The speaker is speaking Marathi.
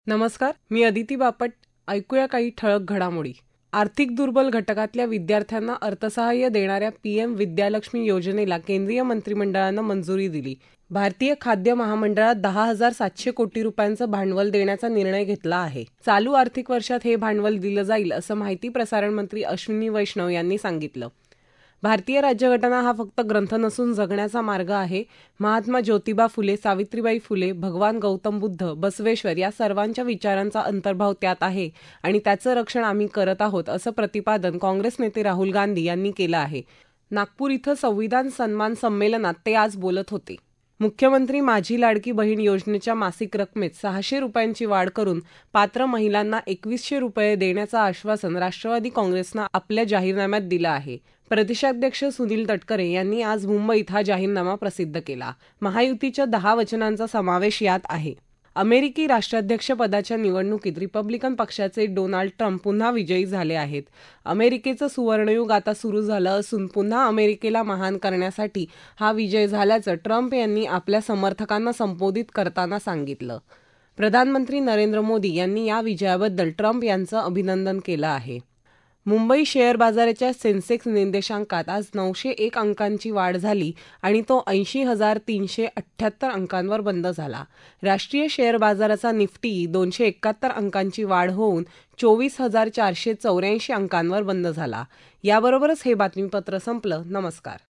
नमस्कार, मी अदिती बापट. ऐकूया काही ठळक घडामोडी. आर्थिक दुर्बल घटकातल्या विद्यार्थ्यांना अर्थसहाय्य देणाऱ्या पीएम विद्यालक्ष्मी योजनेला केंद्रीय मंत्रिमंडळानं मंजुरी दिली. भारतीय खाद्य महामंडळात 10,700 कोटी रुपयांचं भांडवल देण्याचा निर्णय घेतला आहे. चालू आर्थिक वर्षात हे भांडवल दिलं जाईल असं माहिती प्रसारण मंत्री अश्विनी वैष्णव यांनी सांगितलं. भारतीय राज्यघटना हा फक्त ग्रंथ नसून जगण्याचा मार्ग आहे. महात्मा ज्योतिबा फुले, सावित्रीबाई फुले, भगवान गौतम बुद्ध, बसवेश्वर या सर्वांच्या विचारांचा अंतर्भाव त्यात आहे आणि त्याचं रक्षण आम्ही करत आहोत असं प्रतिपादन काँग्रेस नेते राहुल गांधी यांनी केलं आहे. नागपूर इथं संविधान सन्मान संमेलनात ते आज बोलत होते. मुख्यमंत्री माझी लाडकी बहीण योजनेच्या मासिक रकमेत 600 रुपयांची वाढ करून पात्र महिलांना 2100 रुपये देण्याचं आश्वासन राष्ट्रवादी काँग्रेसनं आपल्या जाहीरनाम्यात दिलं आहे. प्रदेशाध्यक्ष सुनील तटकरे यांनी आज मुंबईत हा जाहीरनामा प्रसिद्ध केला. महायुतीच्या 10 वचनांचा समावेश यात आहे. अमेरिकी राष्ट्राध्यक्षपदाच्या निवडणुकीत रिपब्लिकन पक्षाचे डोनाल्ड ट्रम्प पुन्हा विजयी झाले आहेत. अमेरिकेचं सुवर्णयुग आता सुरू झालं असून पुन्हा अमेरिकेला महान करण्यासाठी हा विजय झाल्याचं ट्रम्प यांनी आपल्या समर्थकांना संबोधित करताना सांगितलं. प्रधानमंत्री नरेंद्र मोदी यांनी या विजयाबद्दल ट्रम्प यांचं अभिनंदन केलं आहे. मुंबई शेअर बाजाराच्या सेन्सेक्स निर्देशांकात आज 901 अंकांची वाढ झाली आणि तो 80,378 अंकांवर बंद झाला. राष्ट्रीय शेअर बाजाराचा निफ्टी 271 अंकांची वाढ होऊन 24,484 अंकांवर बंद झाला. याबरोबरच हे बातमीपत्र संपलं. नमस्कार.